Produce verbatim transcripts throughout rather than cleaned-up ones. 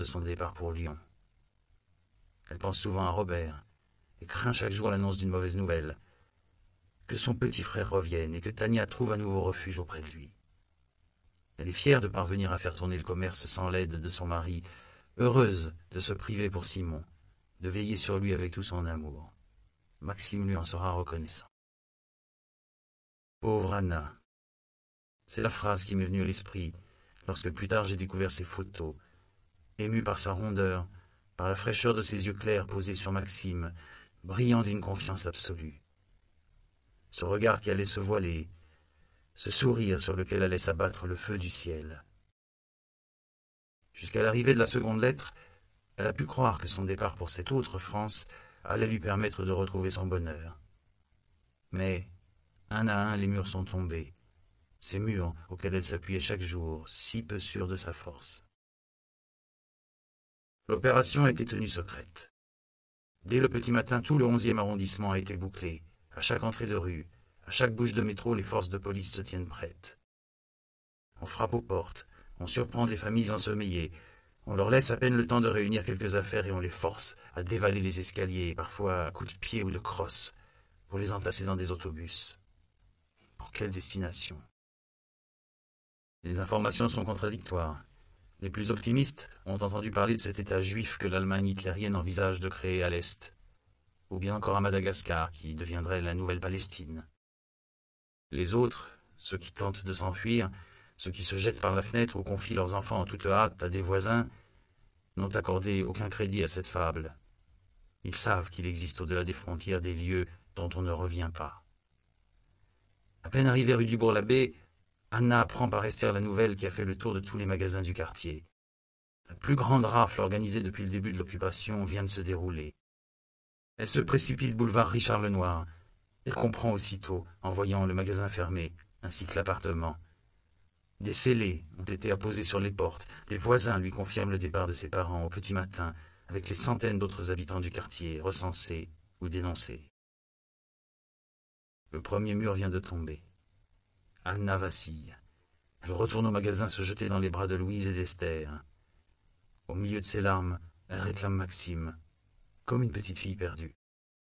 de son départ pour Lyon. Elle pense souvent à Robert et craint chaque jour l'annonce d'une mauvaise nouvelle, que son petit frère revienne et que Tania trouve un nouveau refuge auprès de lui. Elle est fière de parvenir à faire tourner le commerce sans l'aide de son mari, heureuse de se priver pour Simon, de veiller sur lui avec tout son amour. Maxime lui en sera reconnaissant. Pauvre Anna. C'est la phrase qui m'est venue à l'esprit lorsque plus tard j'ai découvert ses photos, ému par sa rondeur, par la fraîcheur de ses yeux clairs posés sur Maxime, brillant d'une confiance absolue. Ce regard qui allait se voiler, ce sourire sur lequel allait s'abattre le feu du ciel. Jusqu'à l'arrivée de la seconde lettre, elle a pu croire que son départ pour cette autre France allait lui permettre de retrouver son bonheur. Mais, un à un, les murs sont tombés, ces murs auxquels elle s'appuyait chaque jour, si peu sûre de sa force. L'opération a été tenue secrète. Dès le petit matin, tout le onzième arrondissement a été bouclé. À chaque entrée de rue, à chaque bouche de métro, les forces de police se tiennent prêtes. On frappe aux portes, on surprend des familles ensommeillées, on leur laisse à peine le temps de réunir quelques affaires et on les force à dévaler les escaliers, parfois à coups de pied ou de crosse, pour les entasser dans des autobus. Pour quelle destination? Les informations sont contradictoires. Les plus optimistes ont entendu parler de cet État juif que l'Allemagne hitlérienne envisage de créer à l'Est, ou bien encore à Madagascar, qui deviendrait la nouvelle Palestine. Les autres, ceux qui tentent de s'enfuir, ceux qui se jettent par la fenêtre ou confient leurs enfants en toute hâte à des voisins, n'ont accordé aucun crédit à cette fable. Ils savent qu'il existe au-delà des frontières des lieux dont on ne revient pas. À peine arrivée rue du Bourg-l'Abbé, Anna apprend par Esther la nouvelle qui a fait le tour de tous les magasins du quartier. La plus grande rafle organisée depuis le début de l'occupation vient de se dérouler. Elle se précipite boulevard Richard Lenoir. Elle comprend aussitôt, en voyant le magasin fermé, ainsi que l'appartement. Des scellés ont été apposés sur les portes. Des voisins lui confirment le départ de ses parents au petit matin, avec les centaines d'autres habitants du quartier, recensés ou dénoncés. Le premier mur vient de tomber. Anna vacille. Elle retourne au magasin se jeter dans les bras de Louise et d'Esther. Au milieu de ses larmes, elle réclame Maxime, comme une petite fille perdue.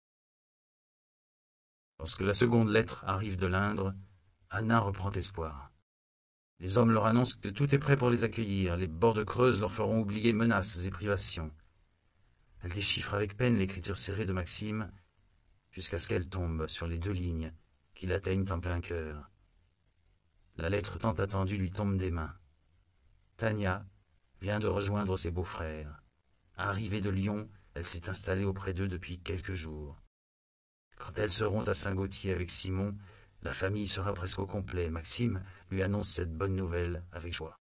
Lorsque la seconde lettre arrive de l'Indre, Anna reprend espoir. Les hommes leur annoncent que tout est prêt pour les accueillir. Les bords creuses leur feront oublier menaces et privations. Elle déchiffre avec peine l'écriture serrée de Maxime, jusqu'à ce qu'elle tombe sur les deux lignes qui l'atteignent en plein cœur. La lettre tant attendue lui tombe des mains. Tania vient de rejoindre ses beaux-frères. Arrivée de Lyon, elle s'est installée auprès d'eux depuis quelques jours. Quand elles seront à Saint-Gauthier avec Simon, la famille sera presque au complet. Maxime lui annonce cette bonne nouvelle avec joie.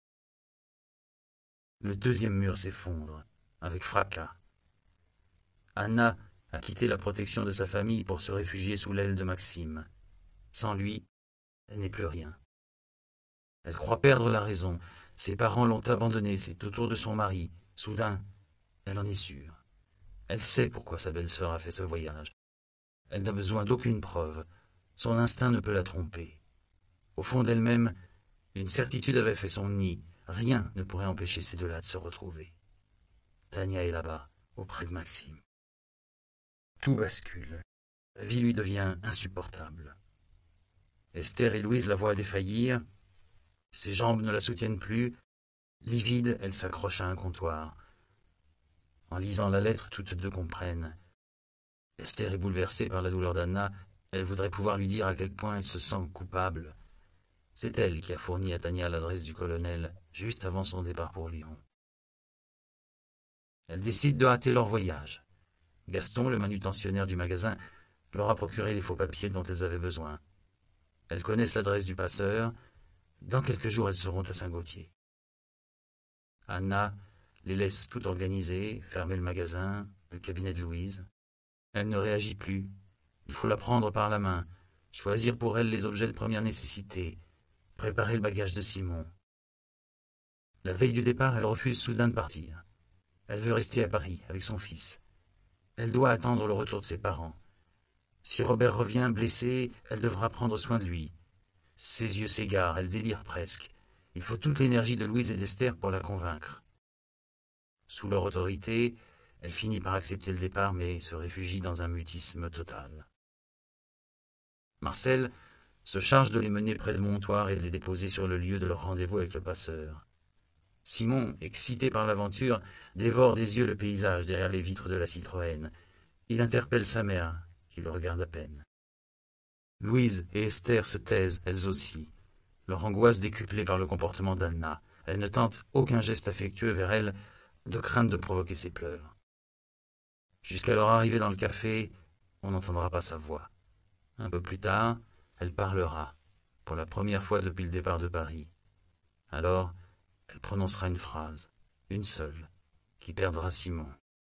Le deuxième mur s'effondre, avec fracas. Anna a quitté la protection de sa famille pour se réfugier sous l'aile de Maxime. Sans lui, elle n'est plus rien. Elle croit perdre la raison. Ses parents l'ont abandonnée, c'est au tour de son mari. Soudain, elle en est sûre. Elle sait pourquoi sa belle-sœur a fait ce voyage. Elle n'a besoin d'aucune preuve. Son instinct ne peut la tromper. Au fond d'elle-même, une certitude avait fait son nid. Rien ne pourrait empêcher ces deux-là de se retrouver. Tania est là-bas, auprès de Maxime. Tout bascule. La vie lui devient insupportable. Esther et Louise la voient défaillir. Ses jambes ne la soutiennent plus. Livide, elle s'accroche à un comptoir. En lisant la lettre, toutes deux comprennent. Esther est bouleversée par la douleur d'Anna. Elle voudrait pouvoir lui dire à quel point elle se sent coupable. C'est elle qui a fourni à Tania l'adresse du colonel, juste avant son départ pour Lyon. Elle décide de hâter leur voyage. Gaston, le manutentionnaire du magasin, leur a procuré les faux papiers dont elles avaient besoin. Elles connaissent l'adresse du passeur. Dans quelques jours, elles seront à Saint-Gauthier. Anna les laisse tout organiser, fermer le magasin, le cabinet de Louise. Elle ne réagit plus. Il faut la prendre par la main, choisir pour elle les objets de première nécessité, préparer le bagage de Simon. La veille du départ, elle refuse soudain de partir. Elle veut rester à Paris avec son fils. Elle doit attendre le retour de ses parents. Si Robert revient blessé, elle devra prendre soin de lui. Ses yeux s'égarent, elle délire presque. Il faut toute l'énergie de Louise et d'Esther pour la convaincre. Sous leur autorité, elle finit par accepter le départ, mais se réfugie dans un mutisme total. Marcel se charge de les mener près de Montoire et de les déposer sur le lieu de leur rendez-vous avec le passeur. Simon, excité par l'aventure, dévore des yeux le paysage derrière les vitres de la Citroën. Il interpelle sa mère, qui le regarde à peine. Louise et Esther se taisent, elles aussi, leur angoisse décuplée par le comportement d'Anna. Elle ne tente aucun geste affectueux vers elle, de crainte de provoquer ses pleurs. Jusqu'à leur arrivée dans le café, on n'entendra pas sa voix. Un peu plus tard, elle parlera, pour la première fois depuis le départ de Paris. Alors, elle prononcera une phrase, une seule, qui perdra Simon.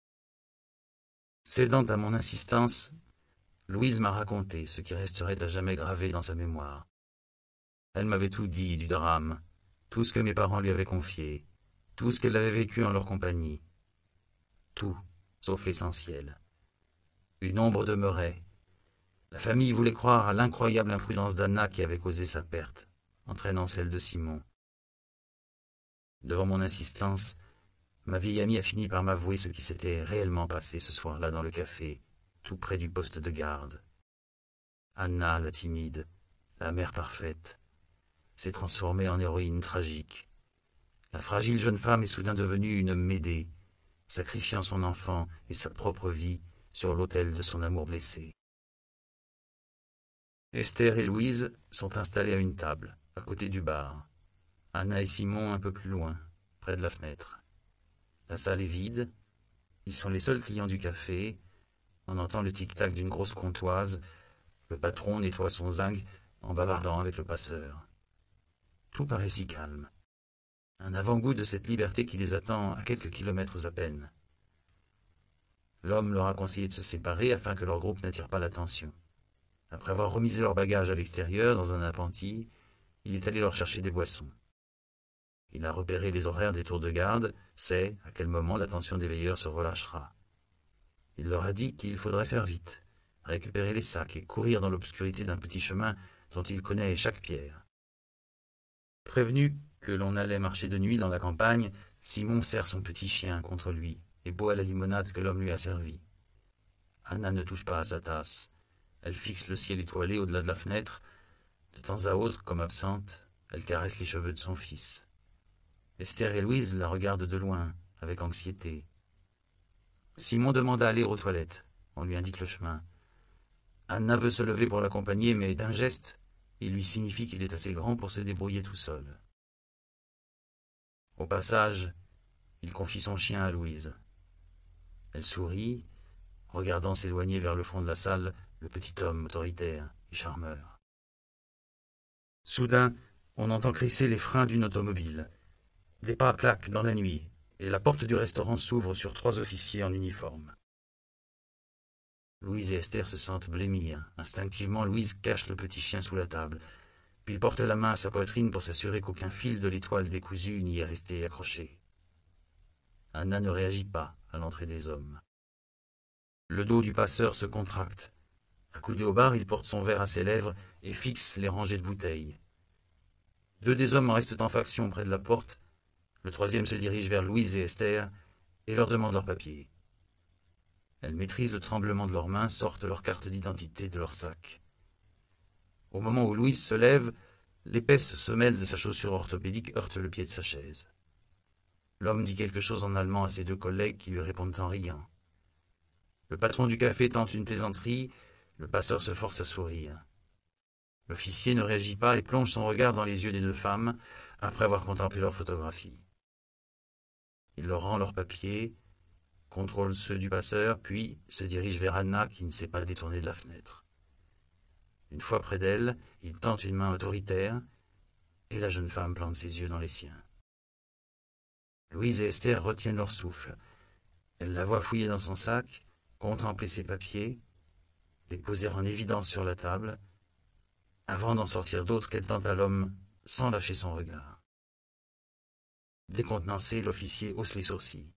Cédant à mon insistance, Louise m'a raconté ce qui resterait à jamais gravé dans sa mémoire. Elle m'avait tout dit du drame, tout ce que mes parents lui avaient confié, tout ce qu'elle avait vécu en leur compagnie. Tout, sauf l'essentiel. Une ombre demeurait. La famille voulait croire à l'incroyable imprudence d'Anna qui avait causé sa perte, entraînant celle de Simon. Devant mon insistance, ma vieille amie a fini par m'avouer ce qui s'était réellement passé ce soir-là dans le café, tout près du poste de garde. Anna, la timide, la mère parfaite, s'est transformée en héroïne tragique. La fragile jeune femme est soudain devenue une Médée, sacrifiant son enfant et sa propre vie sur l'autel de son amour blessé. Esther et Louise sont installées à une table, à côté du bar. Anna et Simon un peu plus loin, près de la fenêtre. La salle est vide, ils sont les seuls clients du café. On entend le tic-tac d'une grosse comptoise. Le patron nettoie son zinc en bavardant avec le passeur. Tout paraît si calme. Un avant-goût de cette liberté qui les attend à quelques kilomètres à peine. L'homme leur a conseillé de se séparer afin que leur groupe n'attire pas l'attention. Après avoir remisé leurs bagages à l'extérieur dans un appentis, il est allé leur chercher des boissons. Il a repéré les horaires des tours de garde, sait à quel moment l'attention des veilleurs se relâchera. Il leur a dit qu'il faudrait faire vite, récupérer les sacs et courir dans l'obscurité d'un petit chemin dont il connaît chaque pierre. Prévenu que l'on allait marcher de nuit dans la campagne, Simon serre son petit chien contre lui et boit la limonade que l'homme lui a servie. Anna ne touche pas à sa tasse. Elle fixe le ciel étoilé au-delà de la fenêtre. De temps à autre, comme absente, elle caresse les cheveux de son fils. Esther et Louise la regardent de loin, avec anxiété. Simon demande à aller aux toilettes. On lui indique le chemin. Anna veut se lever pour l'accompagner, mais d'un geste, il lui signifie qu'il est assez grand pour se débrouiller tout seul. Au passage, il confie son chien à Louise. Elle sourit, regardant s'éloigner vers le fond de la salle le petit homme autoritaire et charmeur. Soudain, on entend crisser les freins d'une automobile. Des pas claquent dans la nuit, et la porte du restaurant s'ouvre sur trois officiers en uniforme. Louise et Esther se sentent blêmir. Instinctivement, Louise cache le petit chien sous la table, puis il porte la main à sa poitrine pour s'assurer qu'aucun fil de l'étoile décousue n'y est resté accroché. Anna ne réagit pas à l'entrée des hommes. Le dos du passeur se contracte. Accoudé au bar, il porte son verre à ses lèvres et fixe les rangées de bouteilles. Deux des hommes restent en faction près de la porte. Le troisième se dirige vers Louise et Esther et leur demande leurs papiers. Elles maîtrisent le tremblement de leurs mains, sortent leurs cartes d'identité de leur sac. Au moment où Louise se lève, l'épaisse semelle de sa chaussure orthopédique heurte le pied de sa chaise. L'homme dit quelque chose en allemand à ses deux collègues qui lui répondent en riant. Le patron du café tente une plaisanterie, le passeur se force à sourire. L'officier ne réagit pas et plonge son regard dans les yeux des deux femmes après avoir contemplé leurs photographies. Il leur rend leurs papiers, contrôle ceux du passeur, puis se dirige vers Anna qui ne s'est pas détournée de la fenêtre. Une fois près d'elle, il tente une main autoritaire et la jeune femme plante ses yeux dans les siens. Louise et Esther retiennent leur souffle. Elle la voit fouiller dans son sac, contempler ses papiers, les poser en évidence sur la table, avant d'en sortir d'autres qu'elle tente à l'homme sans lâcher son regard. Décontenancé, l'officier hausse les sourcils.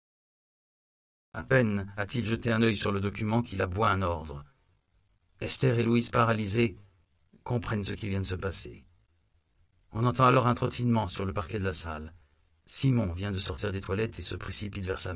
À peine a-t-il jeté un œil sur le document qu'il aboie un ordre. Esther et Louise, paralysées, comprennent ce qui vient de se passer. On entend alors un trottinement sur le parquet de la salle. Simon vient de sortir des toilettes et se précipite vers sa